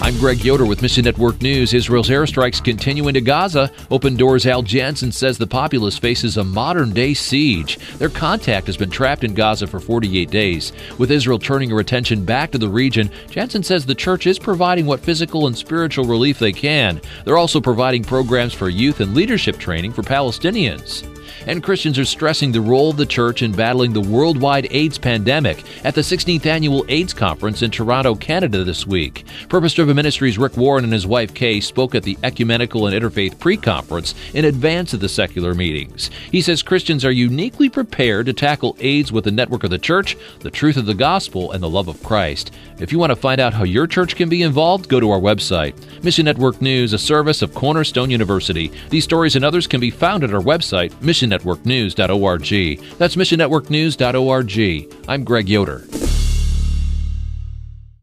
I'm Greg Yoder with Mission Network News. Israel's airstrikes continue into Gaza. Open Doors' Al Jansen says the populace faces a modern-day siege. Their contact has been trapped in Gaza for 48 days. With Israel turning her attention back to the region, Jansen says the church is providing what physical and spiritual relief they can. They're also providing programs for youth and leadership training for Palestinians. And Christians are stressing the role of the church in battling the worldwide AIDS pandemic at the 16th Annual AIDS Conference in Toronto, Canada this week. Purpose-Driven Ministries' Rick Warren and his wife Kay spoke at the Ecumenical and Interfaith Pre-Conference in advance of the secular meetings. He says Christians are uniquely prepared to tackle AIDS with the network of the church, the truth of the gospel, and the love of Christ. If you want to find out how your church can be involved, go to our website. Mission Network News, a service of Cornerstone University. These stories and others can be found at our website, missionnetworknews.org. That's missionnetworknews.org. I'm Greg Yoder.